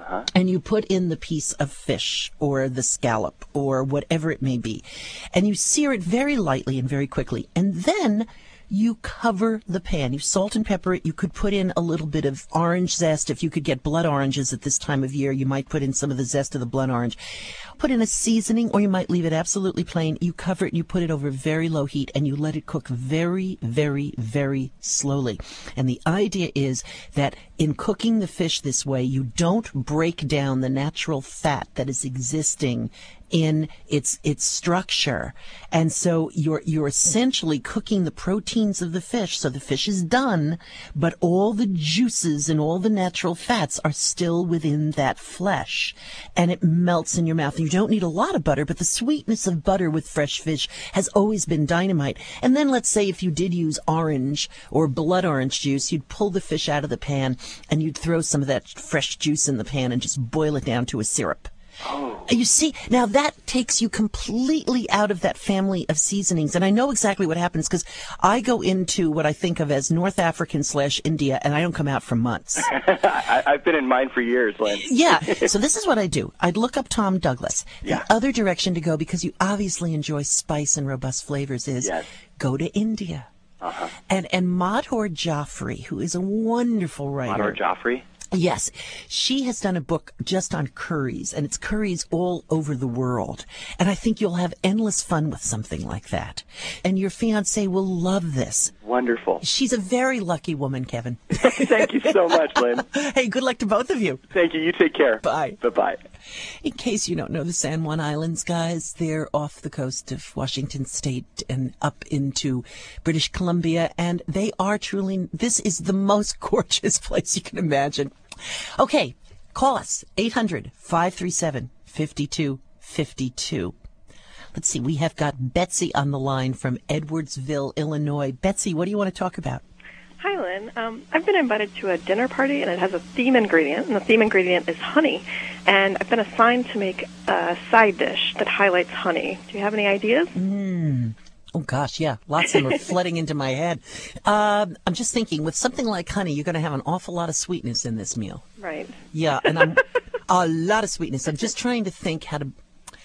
uh-huh. and you put in the piece of fish or the scallop or whatever it may be, and you sear it very lightly and very quickly, and then you cover the pan. You salt and pepper it. You could put in a little bit of orange zest. If you could get blood oranges at this time of year, you might put in some of the zest of the blood orange. Put in a seasoning, or you might leave it absolutely plain. You cover it and you put it over very low heat, and you let it cook very, very, very slowly. And the idea is that in cooking the fish this way, you don't break down the natural fat that is existing in its its structure. And so you're you're essentially cooking the proteins of the fish. So the fish is done, but all the juices and all the natural fats are still within that flesh, and it melts in your mouth. You don't need a lot of butter, but the sweetness of butter with fresh fish has always been dynamite. And then let's say if you did use orange or blood orange juice, you'd pull the fish out of the pan and you'd throw some of that fresh juice in the pan and just boil it down to a syrup. Oh. You see, now that takes you completely out of that family of seasonings. And I know exactly what happens because I go into what I think of as North African slash India, and I don't come out for months. I, I've been in mine for years, Lynn. Yeah. So this is what I do. I'd look up Tom Douglas. The yeah. other direction to go, because you obviously enjoy spice and robust flavors, is yes. go to India. Uh-huh. And, and Madhur Jaffrey, who is a wonderful writer. Madhur Jaffrey? Yes. She has done a book just on curries, and it's curries all over the world. And I think you'll have endless fun with something like that. And your fiancé will love this. Wonderful. She's a very lucky woman, Kevin. Thank you so much, Lynn. Hey, good luck to both of you. Thank you. You take care. Bye. Bye-bye. In case you don't know the San Juan Islands, guys, they're off the coast of Washington State and up into British Columbia, and they are truly, this is the most gorgeous place you can imagine. Okay, call us, eight hundred, five three seven, five two five two. Let's see, we have got Betsy on the line from Edwardsville, Illinois. Betsy, what do you want to talk about? Hi, Lynn. Um, I've been invited to a dinner party, and it has a theme ingredient, and the theme ingredient is honey. And I've been assigned to make a side dish that highlights honey. Do you have any ideas? Mm. Oh, gosh, yeah. Lots of them are flooding into my head. Uh, I'm just thinking, with something like honey, you're going to have an awful lot of sweetness in this meal. Right. Yeah, and I'm a lot of sweetness. I'm just trying to think how to...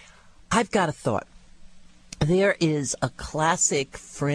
I've got a thought. There is a classic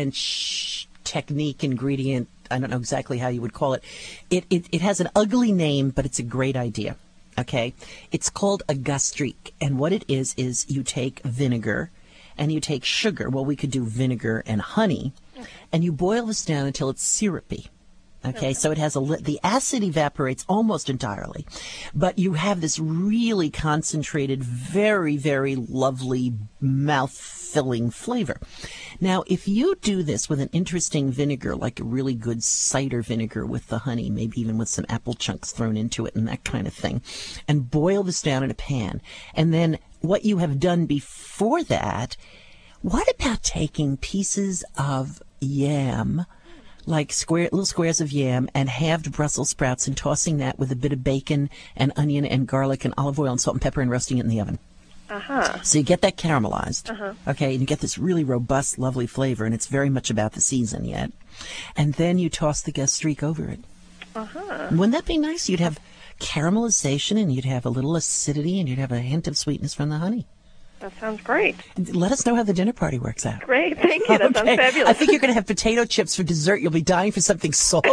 French technique ingredient. I don't know exactly how you would call it. It, it. it has an ugly name, but it's a great idea. Okay? It's called a gastrique. And what it is, is you take vinegar and you take sugar. Well, we could do vinegar and honey. Okay. And you boil this down until it's syrupy. Okay, okay. So it has a li- the acid evaporates almost entirely, but you have this really concentrated, very, very lovely mouth-filling flavor. Now, if you do this with an interesting vinegar, like a really good cider vinegar with the honey, maybe even with some apple chunks thrown into it and that kind of thing, and boil this down in a pan, and then what you have done before that, what about taking pieces of yam, like square little squares of yam, and halved Brussels sprouts, and tossing that with a bit of bacon and onion and garlic and olive oil and salt and pepper and roasting it in the oven. Uh-huh. So you get that caramelized, uh-huh. okay, and you get this really robust, lovely flavor, and it's very much about the season yet. And then you toss the gastrique over it. Uh-huh. Wouldn't that be nice? You'd have caramelization, and you'd have a little acidity, and you'd have a hint of sweetness from the honey. That sounds great. Let us know how the dinner party works out. Great, thank you. That okay. sounds fabulous. I think you're going to have potato chips for dessert. You'll be dying for something salty.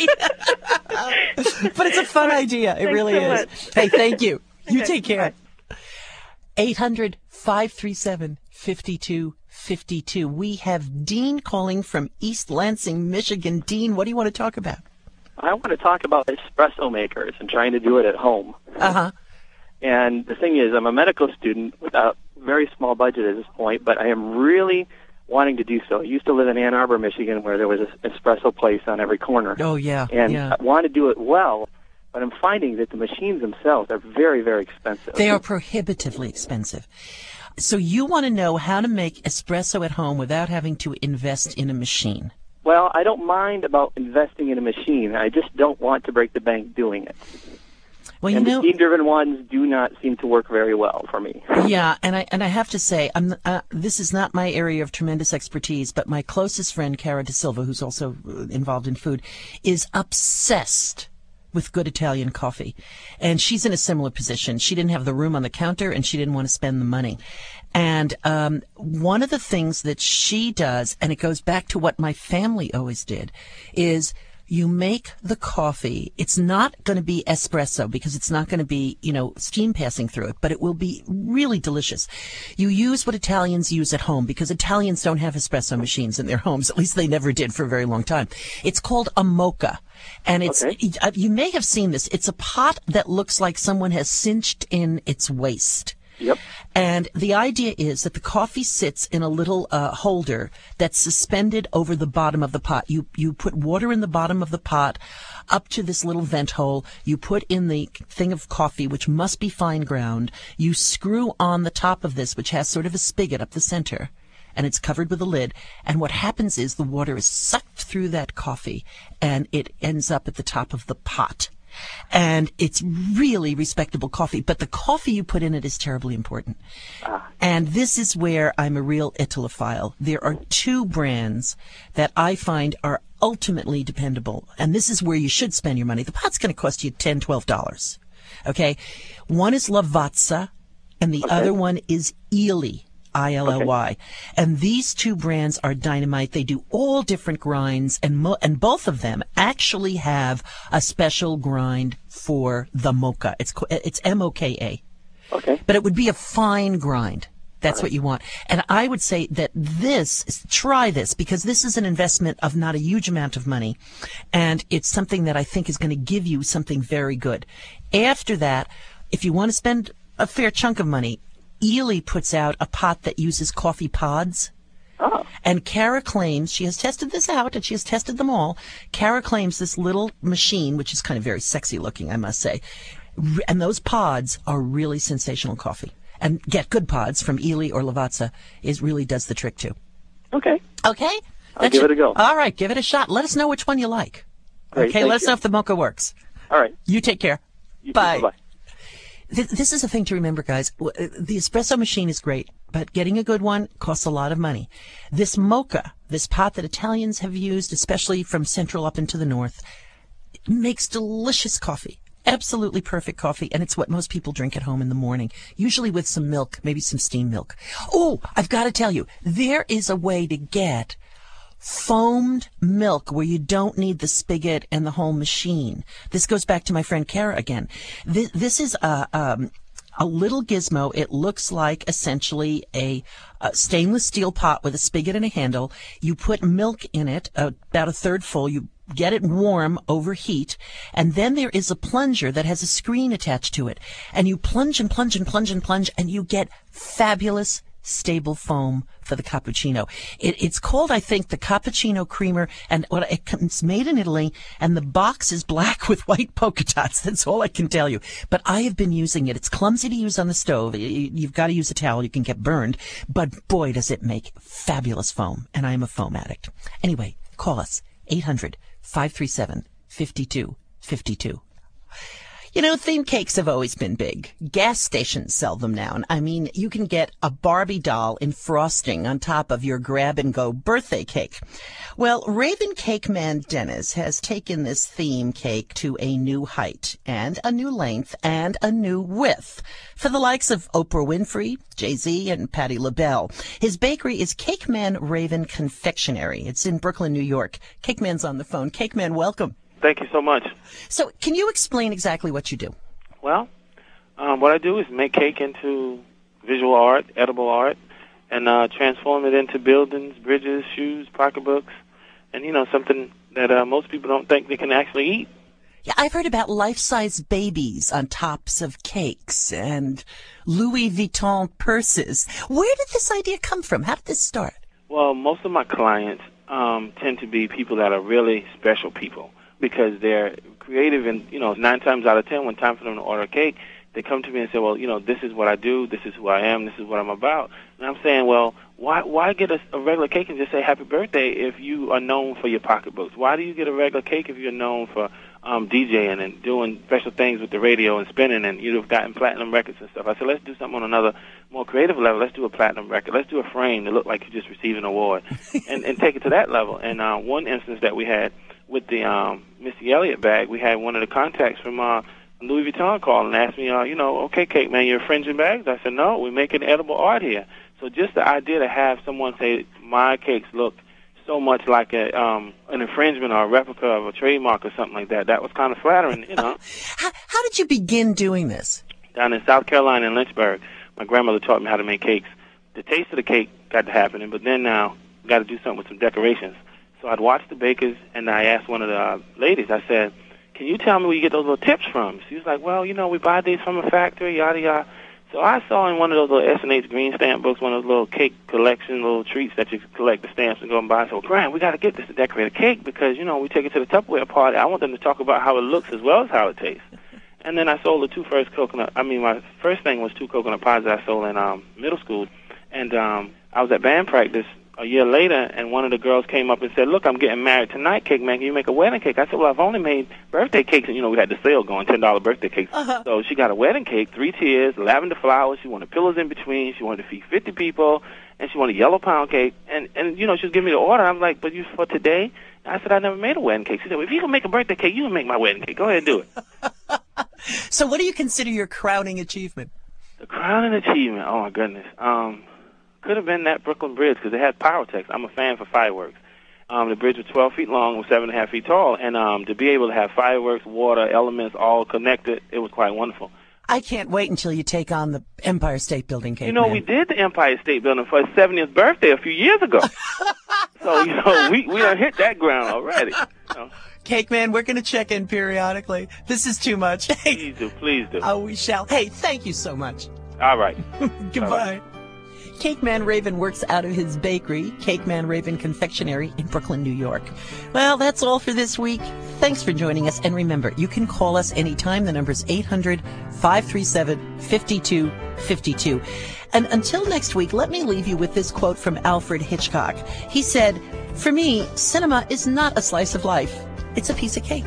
But it's a fun idea. It Thanks really so is. Much. Hey, thank you. You Okay, take care. bye. eight hundred, five three seven, five two five two. We have Dean calling from East Lansing, Michigan. Dean, what do you want to talk about? I want to talk about espresso makers and trying to do it at home. Uh-huh. And the thing is, I'm a medical student with a very small budget at this point, but I am really wanting to do so. I used to live in Ann Arbor, Michigan, where there was an espresso place on every corner. Oh, yeah. And yeah. I want to do it well, but I'm finding that the machines themselves are very, very expensive. They are prohibitively expensive. So you want to know how to make espresso at home without having to invest in a machine. Well, I don't mind about investing in a machine. I just don't want to break the bank doing it. Well, you and know, the steam-driven ones do not seem to work very well for me. Yeah, and I and I have to say, I'm uh, this is not my area of tremendous expertise, but my closest friend, Cara De Silva, who's also involved in food, is obsessed with good Italian coffee. And she's in a similar position. She didn't have the room on the counter, and she didn't want to spend the money. And um, one of the things that she does, and it goes back to what my family always did, is you make the coffee. It's not going to be espresso because it's not going to be, you know, steam passing through it, but it will be really delicious. You use what Italians use at home because Italians don't have espresso machines in their homes. At least they never did for a very long time. It's called a mocha. And it's, Okay. you may have seen this. It's a pot that looks like someone has cinched in its waist. Yep. And the idea is that the coffee sits in a little uh, holder that's suspended over the bottom of the pot. You you put water in the bottom of the pot up to this little vent hole. You put in the thing of coffee, which must be fine ground. You screw on the top of this, which has sort of a spigot up the center, and it's covered with a lid. And what happens is the water is sucked through that coffee, and it ends up at the top of the pot. And it's really respectable coffee, but the coffee you put in it is terribly important. And this is where I'm a real Italophile. There are two brands that I find are ultimately dependable, and this is where you should spend your money. The pot's going to cost you ten dollars, twelve dollars. Okay? One is Lavazza, and the Okay. other one is Illy. I L L Y. And these two brands are dynamite. They do all different grinds, and mo- and both of them actually have a special grind for the mocha. It's co- it's M O K A. Okay. But it would be a fine grind. That's what you want. And I would say that this, try this, because this is an investment of not a huge amount of money, and it's something that I think is going to give you something very good. After that, if you want to spend a fair chunk of money, Illy puts out a pot that uses coffee pods. Oh. And Kara claims, she has tested this out, and she has tested them all. Kara claims this little machine, which is kind of very sexy looking, I must say. R- And those pods are really sensational coffee. And get good pods from Illy or Lavazza is really does the trick too. Okay. Okay? I'll That give should- it a go. All right, give it a shot. Let us know which one you like. Great, okay, thank let us you. know if the mocha works. All right. You take care. You too. Bye. Bye-bye. Th- This is a thing to remember, guys. W- uh, The espresso machine is great, but getting a good one costs a lot of money. This mocha, this pot that Italians have used, especially from Central up into the North, makes delicious coffee. Absolutely perfect coffee, and it's what most people drink at home in the morning, usually with some milk, maybe some steamed milk. Oh, I've got to tell you, there is a way to get foamed milk where you don't need the spigot and the whole machine. This goes back to my friend Kara again. This, this is a, um, a little gizmo. It looks like essentially a, a stainless steel pot with a spigot and a handle. You put milk in it, uh, about a third full. You get it warm over heat, and then there is a plunger that has a screen attached to it. And you plunge and plunge and plunge and plunge, and you get fabulous stable foam for the cappuccino. It, it's called, I think, the cappuccino creamer, and what it, it's made in Italy, and the box is black with white polka dots. That's all I can tell you. But I have been using it. It's clumsy to use on the stove. You- You've got to use a towel. You can get burned. But boy, does it make fabulous foam. And I am a foam addict. Anyway, call us. eight hundred, five three seven, five two five two. You know, theme cakes have always been big. Gas stations sell them now. And I mean, you can get a Barbie doll in frosting on top of your grab-and-go birthday cake. Well, Raven Cake Man Dennis has taken this theme cake to a new height and a new length and a new width for the likes of Oprah Winfrey, Jay-Z, and Patti LaBelle. His bakery is Cake Man Raven Confectionery. It's in Brooklyn, New York. Cake Man's on the phone. Cake Man, welcome. Thank you so much. So can you explain exactly what you do? Well, um, what I do is make cake into visual art, edible art, and uh, transform it into buildings, bridges, shoes, pocketbooks, and, you know, something that uh, most people don't think they can actually eat. Yeah, I've heard about life-size babies on tops of cakes and Louis Vuitton purses. Where did this idea come from? How did this start? Well, most of my clients um, tend to be people that are really special people, because they're creative, and, you know, nine times out of ten, when time for them to order a cake, they come to me and say, well, you know, this is what I do, this is who I am, this is what I'm about. And I'm saying, well, why why get a, a regular cake and just say happy birthday if you are known for your pocketbooks? Why do you get a regular cake if you're known for um, DJing and doing special things with the radio and spinning, and you've gotten platinum records and stuff? I said, let's do something on another more creative level. Let's do a platinum record. Let's do a frame that look like you just received an award and, and take it to that level. And uh, one instance that we had with the um, Missy Elliott bag, we had one of the contacts from uh, Louis Vuitton call and asked me, uh, you know, okay, Cake Man, you're infringing bags? I said, no, we're making edible art here. So just the idea to have someone say my cakes look so much like a um, an infringement or a replica of a trademark or something like that, that was kind of flattering, you know. how, how did you begin doing this? Down in South Carolina in Lynchburg, my grandmother taught me how to make cakes. The taste of the cake got to happening, but then now we got to do something with some decorations. So I'd watch the bakers, and I asked one of the uh, ladies, I said, can you tell me where you get those little tips from? She was like, well, you know, we buy these from a factory, yada, yada. So I saw in one of those little S and H green stamp books, one of those little cake collection, little treats that you collect the stamps and go and buy. So, Grant, we got to get this to decorate a cake because, you know, we take it to the Tupperware party. I want them to talk about how it looks as well as how it tastes. And then I sold the two first coconut, I mean, my first thing was two coconut pies that I sold in um, middle school. And um, I was at band practice a year later, and one of the girls came up and said, look, I'm getting married tonight, Cake Man. Can you make a wedding cake? I said, well, I've only made birthday cakes. And, you know, we had the sale going, ten dollar birthday cakes. Uh-huh. So she got a wedding cake, three tiers, lavender flowers. She wanted pillows in between. She wanted to feed fifty people. And she wanted a yellow pound cake. And, and you know, she was giving me the order. I'm like, but you for today? I said, I never made a wedding cake. She said, well, if you can make a birthday cake, you can make my wedding cake. Go ahead and do it. So what do you consider your crowning achievement? The crowning achievement? Oh, my goodness. Um... Could have been that Brooklyn Bridge because it had pyrotechnics. I'm a fan for fireworks. Um, the bridge was twelve feet long, was seven and a half feet tall, and um, to be able to have fireworks, water, elements all connected, it was quite wonderful. I can't wait until you take on the Empire State Building, Cake You know, Man. we did the Empire State Building for his seventieth birthday a few years ago. So, you know, we, we done hit that ground already. You know. Cake Man, we're going to check in periodically. This is too much. Please do, please do. Oh, we shall. Hey, thank you so much. All right. Goodbye. All right. Cake Man Raven works out of his bakery, Cake Man Raven Confectionery in Brooklyn, New York. Well, that's all for this week. Thanks for joining us. And remember, you can call us anytime. The number's eight hundred, five three seven, five two five two. And until next week, let me leave you with this quote from Alfred Hitchcock. He said, for me, cinema is not a slice of life. It's a piece of cake.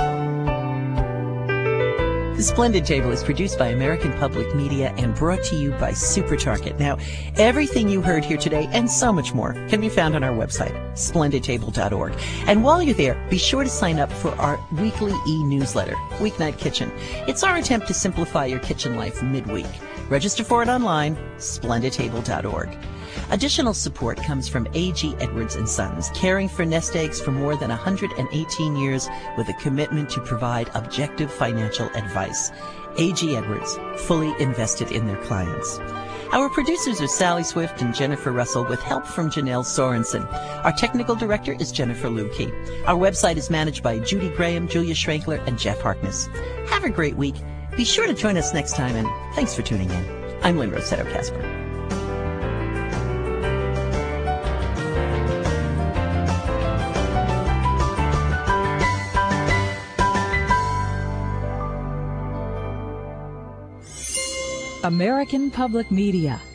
The Splendid Table is produced by American Public Media and brought to you by SuperTarget. Now, everything you heard here today and so much more can be found on our website, splendid table dot org. And while you're there, be sure to sign up for our weekly e-newsletter, Weeknight Kitchen. It's our attempt to simplify your kitchen life midweek. Register for it online, splendid table dot org. Additional support comes from A G Edwards and Sons, caring for nest eggs for more than one hundred eighteen years with a commitment to provide objective financial advice. A G Edwards, fully invested in their clients. Our producers are Sally Swift and Jennifer Russell with help from Janelle Sorensen. Our technical director is Jennifer Lukey. Our website is managed by Judy Graham, Julia Schrankler, and Jeff Harkness. Have a great week. Be sure to join us next time, and thanks for tuning in. I'm Lynn Rossetto Kasper. American Public Media